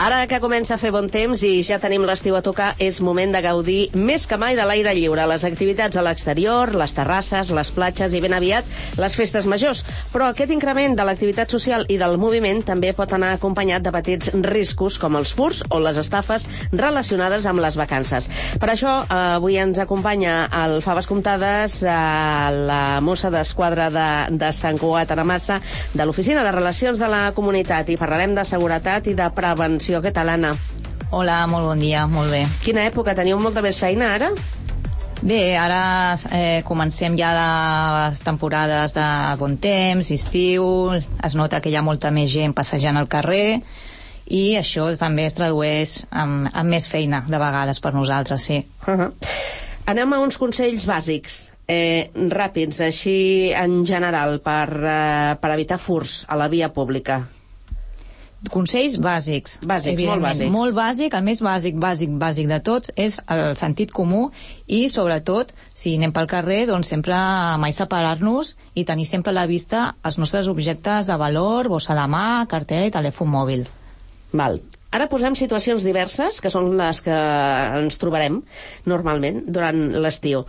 Ara que comença a fer bon temps i ja tenim l'estiu a tocar, és moment de gaudir més que mai de l'aire lliure, les activitats a l'exterior, les terrasses, les platges i ben aviat les festes majors. Però aquest increment de l'activitat social i del moviment també pot anar acompanyat de petits riscos com els furts o les estafes relacionades amb les vacances. Per això, avui ens acompanya el Faves Comptades, la mossa d'esquadra de Sant Cugat Aramassa, de l'Oficina de Relacions de la Comunitat, i parlarem de seguretat i de prevenció. Què tal, Anna? Hola, molt bon dia, molt bé. Quina època? Teniu molta més feina ara? Bé, ara comencem ja les temporades de bon temps, estiu, es nota que hi ha molta més gent passejant al carrer i això també es tradueix amb més feina, de vegades, per nosaltres, sí. Anem a uns consells bàsics, ràpids, així en general, per evitar furts a la via pública. Consells bàsics. Bàsics, molt bàsics. Molt bàsic, el més bàsic de tot és el sentit comú i, sobretot, si anem pel carrer, doncs sempre mai separar-nos i tenir sempre a la vista els nostres objectes de valor, bossa de mà, cartera i telèfon mòbil. Val. Ara posem situacions diverses, que són les que ens trobarem normalment durant l'estiu.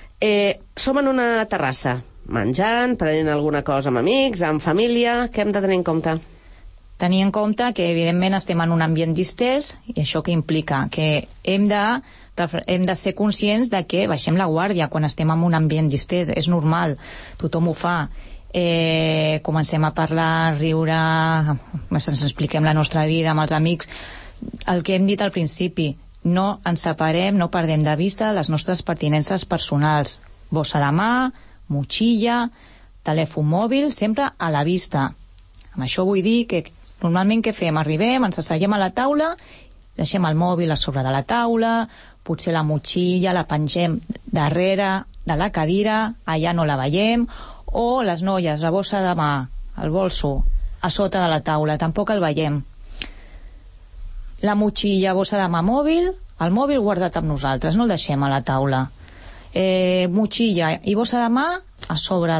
Som en una terrassa, menjant, prenent alguna cosa amb amics, amb família. Què hem de tenir en compte? Tenir en compte que, evidentment, estem en un ambient distès, i això què implica? Que hem de ser conscients de que baixem la guàrdia quan estem en un ambient distès. És normal, tothom ho fa. Comencem a parlar, a riure, ens expliquem la nostra vida amb els amics. El que hem dit al principi, no ens separem, no perdem de vista les nostres pertinences personals. Bossa de mà, motxilla, telèfon mòbil, sempre a la vista. Amb això vull dir que normalment què fem? Arribem, ens asseiem a la taula, deixem el mòbil a sobre de la taula, potser la motxilla la pengem darrere de la cadira, allà no la veiem, o les noies, la bossa de mà, el bolso, a sota de la taula, tampoc el veiem. La motxilla, bossa de mà, mòbil, el mòbil guardat amb nosaltres, no el deixem a la taula. Motxilla i bossa de mà a sobre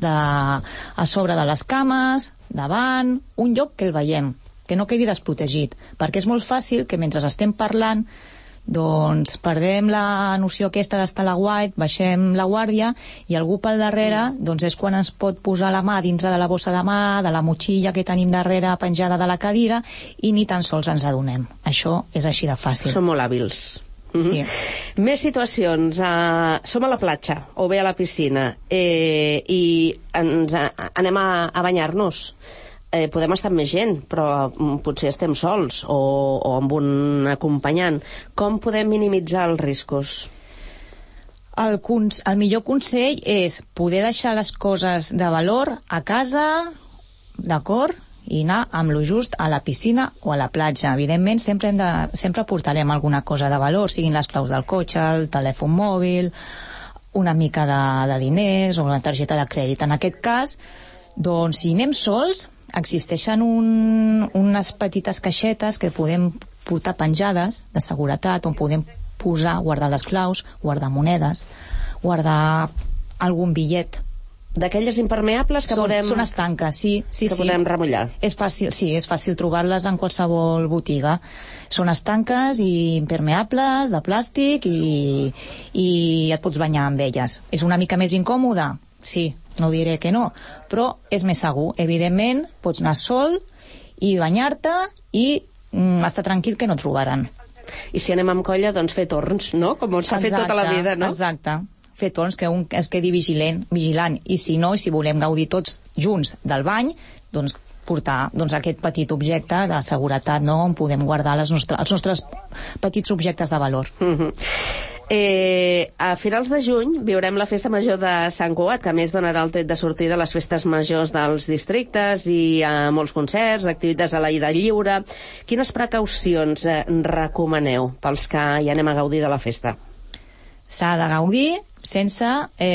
de les cames, davant, un lloc que el veiem, que no quedi desprotegit, perquè és molt fàcil que mentre estem parlant doncs perdem la noció aquesta d'estar a l'aguait, baixem la guàrdia i algú pel darrere doncs és quan ens pot posar la mà dintre de la bossa de mà, de la motxilla que tenim darrere penjada de la cadira, i ni tan sols ens adonem. Això és així de fàcil. Som molt hàbils. Sí. Més situacions. Som a la platja o bé a la piscina i anem a banyar-nos. Podem estar amb més gent, però potser estem sols o amb un acompanyant. Com podem minimitzar els riscos? El millor consell és poder deixar les coses de valor a casa, d'acord? I anar amb lo just a la piscina o a la platja. Evidentment, sempre portarem alguna cosa de valor, siguin les claus del cotxe, el telèfon mòbil, una mica de diners o una targeta de crèdit. En aquest cas, doncs, si anem sols, existeixen unes petites caixetes que podem portar penjades de seguretat, on podem posar, guardar les claus, guardar monedes, guardar algun bitllet. D'aquelles impermeables que podem... Són estanques, sí. Podem remullar. És fàcil trobar-les en qualsevol botiga. Són estanques i impermeables, de plàstic, i et pots banyar amb elles. És una mica més incòmode? Sí, no diré que no, però és més segur. Evidentment, pots anar sol i banyar-te i estar tranquil que no et trobaran. I si anem amb colla, doncs fer torns, no? Com s'ha fet tota la vida, no? Exacte. Fer torns, que un es quedi vigilant, i si no, i si volem gaudir tots junts del bany, doncs portar aquest petit objecte de seguretat, no?, on podem guardar els nostres petits objectes de valor. A finals de juny viurem la festa major de Sant Cugat, que a més donarà el tret de sortida a les festes majors dels districtes i a molts concerts, activitats a l'aire lliure. Quines precaucions recomaneu pels que hi anem a gaudir de la festa? S'ha de gaudir sense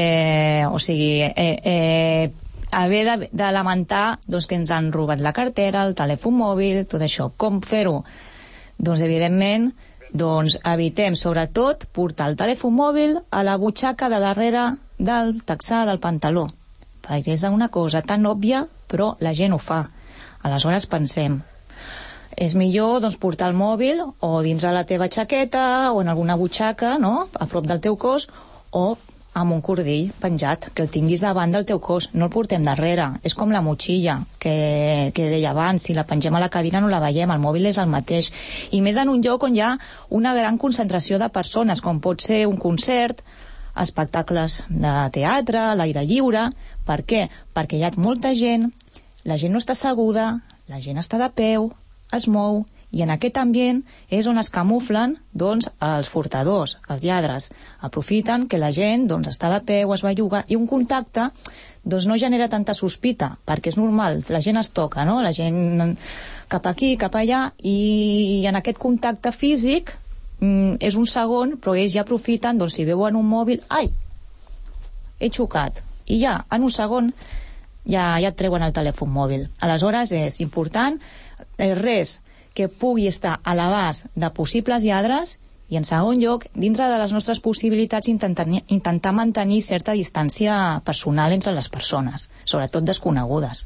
haver de lamentar doncs, que ens han robat la cartera, el telèfon mòbil, tot això. Com fer-ho? Doncs, evidentment, evitem, sobretot, portar el telèfon mòbil a la butxaca de darrere del texà del pantaló. Perquè és una cosa tan òbvia, però la gent ho fa. Aleshores pensem, És millor doncs, portar el mòbil o dintre la teva jaqueta o en alguna butxaca, no?, a prop del teu cos, o amb un cordill penjat, que el tinguis davant del teu cos, no el portem darrere. És com la motxilla, que deia abans, si la pengem a la cadira no la veiem, el mòbil és el mateix. I més en un lloc on hi ha una gran concentració de persones, com pot ser un concert, espectacles de teatre, a l'aire lliure. Per què? Perquè hi ha molta gent, la gent no està asseguda, la gent està de peu, es mou, i en aquest ambient és on es camuflen doncs, els furtadors, els lladres. Aprofiten que la gent doncs, està de peu, es belluga, i un contacte doncs, no genera tanta sospita, perquè és normal, la gent es toca, no? La gent cap aquí, cap allà, i en aquest contacte físic és un segon, però ells ja aprofiten, doncs, si veuen un mòbil, ai, he xocat, i ja, en un segon ja et treuen el telèfon mòbil. Aleshores és important res que pugui estar a l'abast de possibles lladres, i en segon lloc, dintre de les nostres possibilitats, intentar mantenir certa distància personal entre les persones, sobretot desconegudes.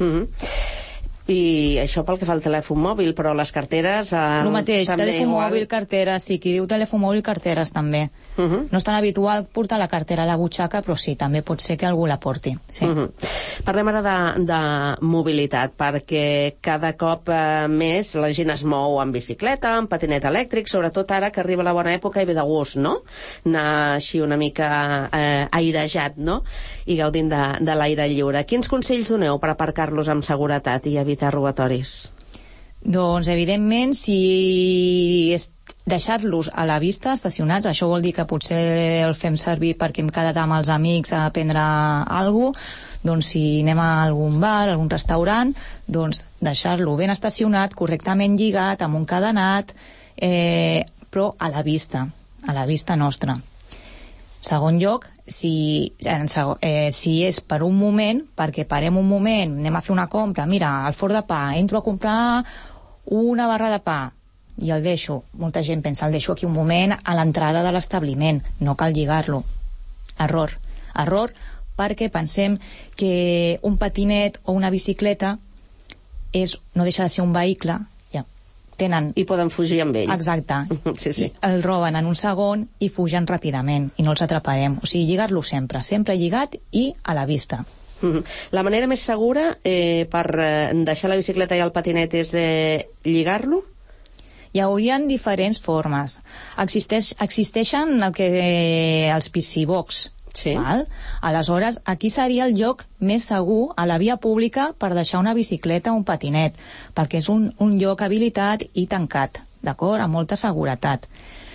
I això pel que fa al telèfon mòbil, però les carteres... El mateix, telèfon mòbil, carteres, sí, qui diu telèfon mòbil, carteres també. No és tan habitual portar la cartera a la butxaca, però sí, també pot ser que algú la porti. Sí. Parlem ara de mobilitat, perquè cada cop més la gent es mou en bicicleta, en patinet elèctric, sobretot ara que arriba la bona època i ve de gust, no? Anar així una mica airejat, no? I gaudint de l'aire lliure. Quins consells doneu per aparcar-los amb seguretat i evitar robatoris? Doncs, evidentment, si deixar-los a la vista, estacionats, això vol dir que potser el fem servir perquè hem quedat amb els amics a prendre alguna cosa, doncs si anem a algun bar, a algun restaurant, doncs deixar-lo ben estacionat, correctament lligat, amb un cadenat, però a la vista nostra. Segon lloc, si és per un moment, perquè parem un moment, anem a fer una compra, mira, al forn de pa, entro a comprar una barra de pa i el deixo, molta gent pensa, el deixo aquí un moment a l'entrada de l'establiment, no cal lligar-lo. Error, perquè pensem que un patinet o una bicicleta no deixa de ser un vehicle, i poden fugir amb ell. Exacte. Sí. I el roben en un segon i fugen ràpidament i no els atraparem. O sigui, lligar-lo sempre lligat i a la vista. La manera més segura per deixar la bicicleta i el patinet és lligar-lo? Hi haurien diferents formes. Existeixen els piscibox. Sí. Val? Aleshores, aquí seria el lloc més segur a la via pública per deixar una bicicleta o un patinet, perquè és un lloc habilitat i tancat, d'acord? Amb molta seguretat.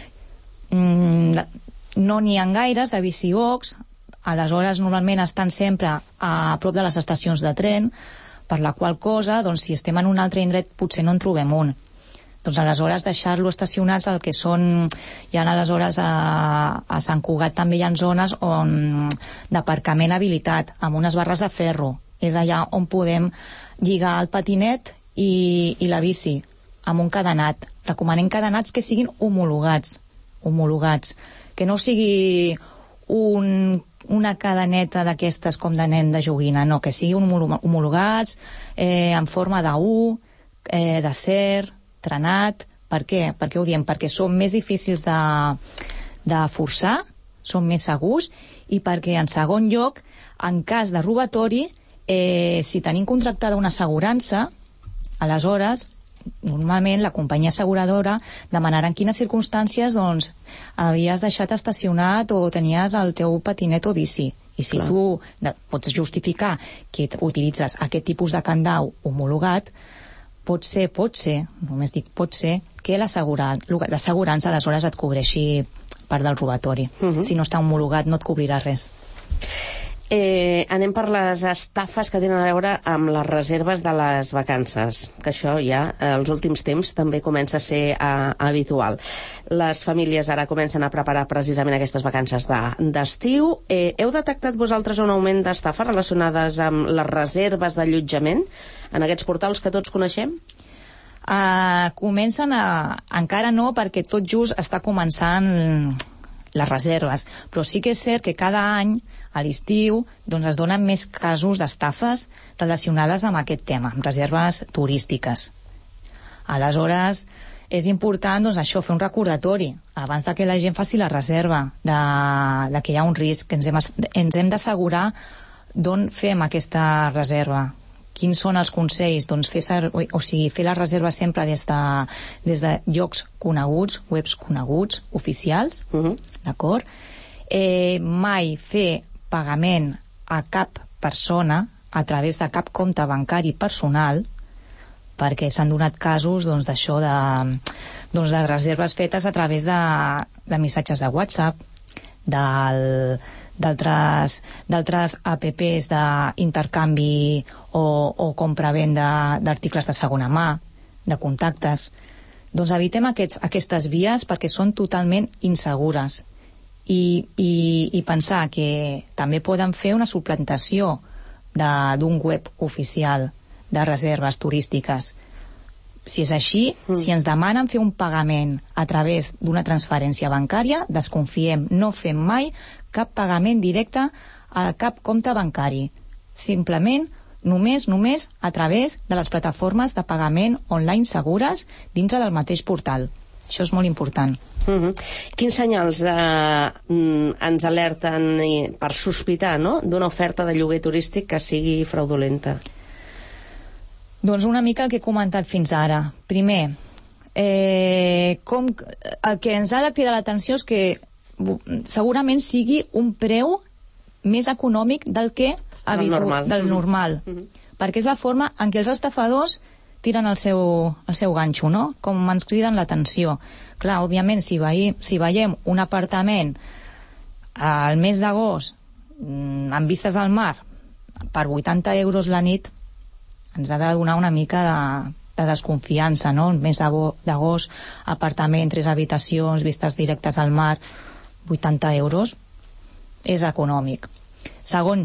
No n'hi ha gaires de bicibox, aleshores normalment estan sempre a prop de les estacions de tren, per la qual cosa, doncs, si estem en un altre indret potser no en trobem un. Doncs aleshores deixar-lo estacionats el que són, ja aleshores a Sant Cugat també hi ha zones d'aparcament habilitat, amb unes barres de ferro. És allà on podem lligar el patinet i la bici, amb un cadenat. Recomanem cadenats que siguin homologats, que no sigui una cadeneta d'aquestes com de nen de joguina, no, que siguin homologats, en forma de U, d'acer, trenat. Per què? Per què ho diem? Perquè són més difícils de forçar, són més segurs, i perquè, en segon lloc, en cas de robatori, si tenim contractada una assegurança, aleshores, normalment la companyia asseguradora demanarà en quines circumstàncies doncs, havies deixat estacionat o tenies el teu patinet o bici. I si tu pots justificar que utilitzes aquest tipus de candau homologat, pot ser, només dic pot ser, que l'assegurança aleshores et cobreixi part del robatori. Si no està homologat no et cobrirà res. Anem per les estafes que tenen a veure amb les reserves de les vacances, que això ja als últims temps també comença a ser habitual. Les famílies ara comencen a preparar precisament aquestes vacances d'estiu. Heu detectat vosaltres un augment d'estafes relacionades amb les reserves d'allotjament en aquests portals que tots coneixem? Comencen encara no, perquè tot just està començant les reserves, però sí que és cert que cada any a l'estiu doncs es donen més casos d'estafes relacionades amb aquest tema, amb reserves turístiques. Aleshores, és important, doncs, això, fer un recordatori abans de que la gent faci la reserva, de que hi ha un risc, que ens hem d'assegurar d'on fem aquesta reserva. Quins són els consells? Doncs fer la reserva sempre des de llocs coneguts, webs coneguts, oficials, d'acord? Mai fer pagament a cap persona a través de cap compte bancari personal, perquè s'han donat casos d'això, de reserves fetes a través de missatges de WhatsApp, d'altres apps d'intercanvi o compra-venda d'articles de segona mà, de contactes. Doncs evitem aquestes vies perquè són totalment insegures. I pensar que també poden fer una suplantació d'un web oficial de reserves turístiques. Si és així, si ens demanen fer un pagament a través d'una transferència bancària, desconfiem, no fem mai cap pagament directe a cap compte bancari. Simplement, només a través de les plataformes de pagament online segures dintre del mateix portal. Això és molt important. Quins senyals ens alerten per sospitar, no?, d'una oferta de lloguer turístic que sigui fraudulenta? Doncs una mica el que he comentat fins ara. Primer, el que ens ha de cridar l'atenció és que segurament sigui un preu més econòmic del normal. Perquè és la forma en què els estafadors tiren el seu ganxo, no? Com ens criden l'atenció. Clar, òbviament, si veiem un apartament al mes d'agost amb vistes al mar per 80 euros la nit, ens ha de donar una mica de desconfiança, no? El mes d'agost, apartament, 3 habitacions, vistes directes al mar, 80 euros, és econòmic. Segon,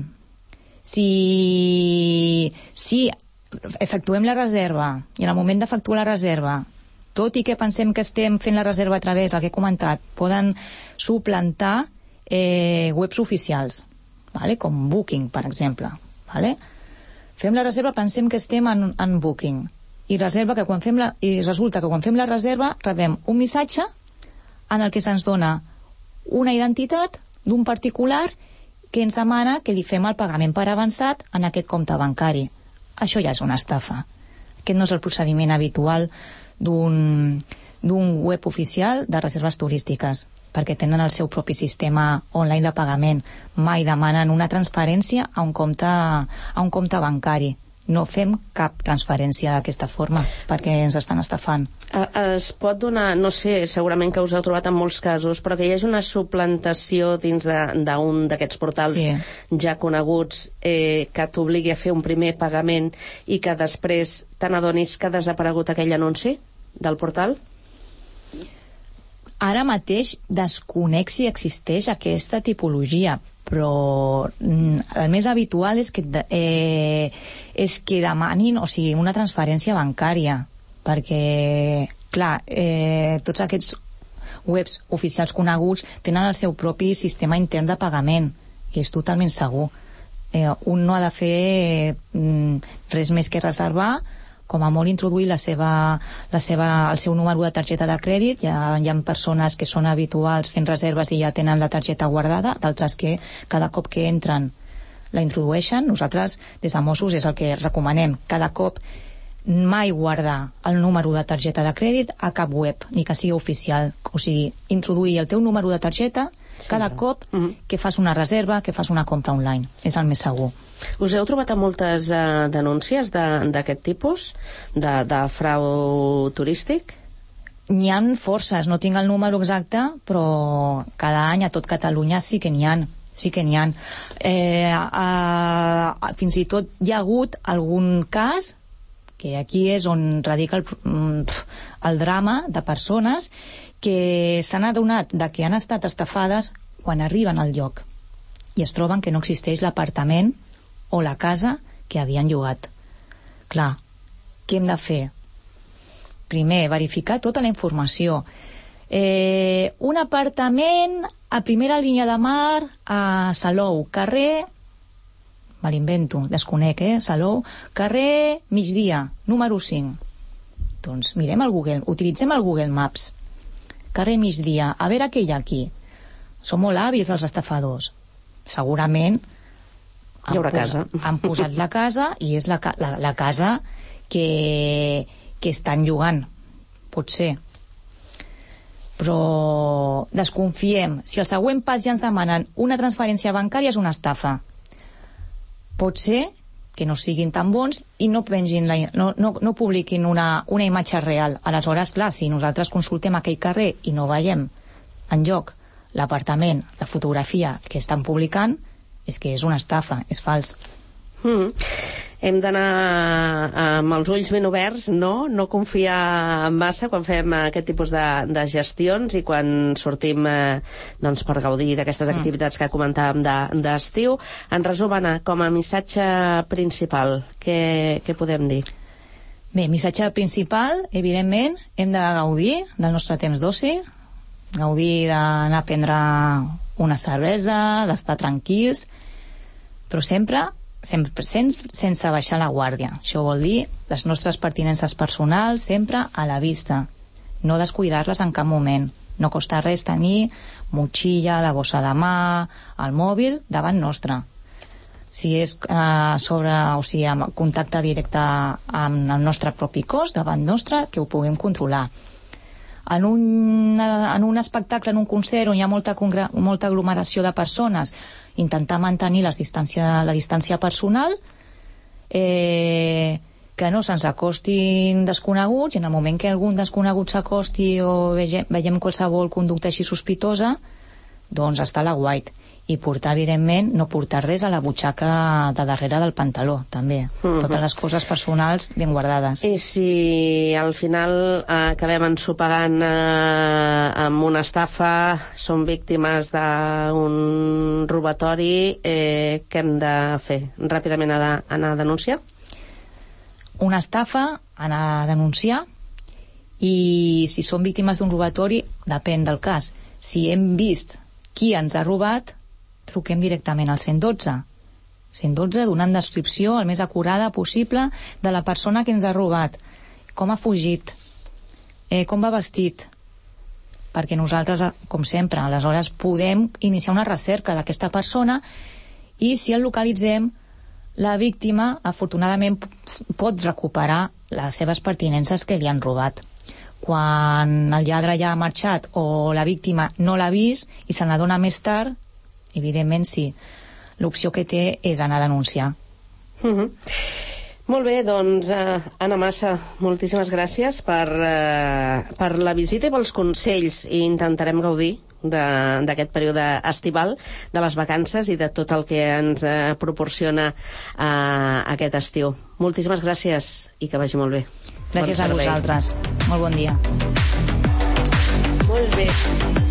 si efectuem la reserva i en el moment d'efectuar la reserva, tot i que pensem que estem fent la reserva a través, el que he comentat, poden suplantar webs oficials, vale? Com Booking, per exemple. Vale? Fem la reserva, pensem que estem en Booking i resulta que quan fem la reserva rebem un missatge en el que se'ns dona una identitat d'un particular que ens demana que li fem el pagament per avançat en aquest compte bancari. Això ja és una estafa. Aquest no és el procediment habitual d'un web oficial de reserves turístiques, perquè tenen el seu propi sistema online de pagament. Mai demanen una transferència a un compte bancari. No fem cap transferència d'aquesta forma, perquè ens estan estafant. Es pot donar, no sé, segurament que us heu trobat en molts casos, però que hi hagi una suplantació dins d'un d'aquests portals ja coneguts que t'obligui a fer un primer pagament i que després te n'adonis que ha desaparegut aquell anunci del portal? Ara mateix desconec si existeix aquesta tipologia, però el més habitual és que demanin, o sigui, una transferència bancària, perquè, clar, tots aquests webs oficials coneguts tenen el seu propi sistema intern de pagament, que és totalment segur. Un no ha de fer res més que reservar, com a molt introduir el seu número de targeta de crèdit. Hi ha persones que són habituals fent reserves i ja tenen la targeta guardada, d'altres que cada cop que entren la introdueixen. Nosaltres, des de Mossos, és el que recomanem. Cada cop mai guardar el número de targeta de crèdit a cap web, ni que sigui oficial. O sigui, introduir el teu número de targeta cada cop que fas una reserva, que fas una compra online. És el més segur. Us heu trobat amb moltes denúncies d'aquest tipus, de frau turístic? N'hi ha forces, no tinc el número exacte, però cada any a tot Catalunya sí que n'hi ha. Fins i tot hi ha hagut algun cas, que aquí és on radica el drama de persones que s'han adonat que han estat estafades quan arriben al lloc i es troben que no existeix l'apartament o la casa que havien llogat. Clar, què hem de fer? Primer, verificar tota la informació. Un apartament a primera línia de mar a Salou, carrer, me l'invento, desconec, Salou, carrer Migdia, número 5. Doncs mirem el Google, utilitzem el Google Maps. Carrer Migdia, a veure què hi ha aquí. Són molt hàbils els estafadors. Segurament hi haurà casa. Han posat la casa i és la casa que estan llogant. Pot ser. Però desconfiem. Si al següent pas ja ens demanen una transferència bancària, és una estafa. Pot ser que no siguin tan bons i no pengin no publiquin una imatge real. Aleshores, clar, si nosaltres consultem aquell carrer i no veiem enlloc l'apartament, la fotografia que estan publicant, és que és una estafa, és fals. Hem d'anar amb els ulls ben oberts, no confiar massa quan fem aquest tipus de gestions i quan sortim doncs, per gaudir d'aquestes activitats que comentàvem d'estiu. En resum, Anna, com a missatge principal, què podem dir? Bé, missatge principal, evidentment, hem de gaudir del nostre temps d'oci, gaudir d'anar a prendre una cervesa, d'estar tranquils, però sempre sense baixar la guàrdia. Això vol dir les nostres pertinences personals sempre a la vista, no descuidar-les en cap moment. No costa res tenir motxilla, la bossa de mà, el mòbil davant nostre. Si és amb contacte directe amb el nostre propi cos, davant nostre, que ho puguem controlar. En un espectacle, en un concert on hi ha molta aglomeració de persones, intentar mantenir la distància personal, que no se'ns acostin desconeguts, i en el moment que algun desconegut s'acosti o veiem qualsevol conducta així sospitosa, doncs està a l'aguait. I portar, evidentment, no portar res a la butxaca de darrere del pantaló, també. Totes les coses personals ben guardades. I si al final acabem ensopegant amb una estafa, som víctimes d'un robatori, què hem de fer? Ràpidament anar a denunciar? Una estafa, anar a denunciar, i si som víctimes d'un robatori, depèn del cas. Si hem vist qui ens ha robat, truquem directament al 112. 112 donant descripció el més acurada possible de la persona que ens ha robat, com ha fugit, com va vestit, perquè nosaltres, com sempre, aleshores podem iniciar una recerca d'aquesta persona i si el localitzem, la víctima afortunadament pot recuperar les seves pertinences que li han robat. Quan el lladre ja ha marxat o la víctima no l'ha vist i se n'adona més tard, evidentment sí, l'opció que té és anar a denunciar. Molt bé, doncs Anna Massa, moltíssimes gràcies per la visita i pels consells, i intentarem gaudir d'aquest període estival, de les vacances i de tot el que ens proporciona aquest estiu. Moltíssimes gràcies i que vagi molt bé. Gràcies a vosaltres. Molt bon dia. Molt bé.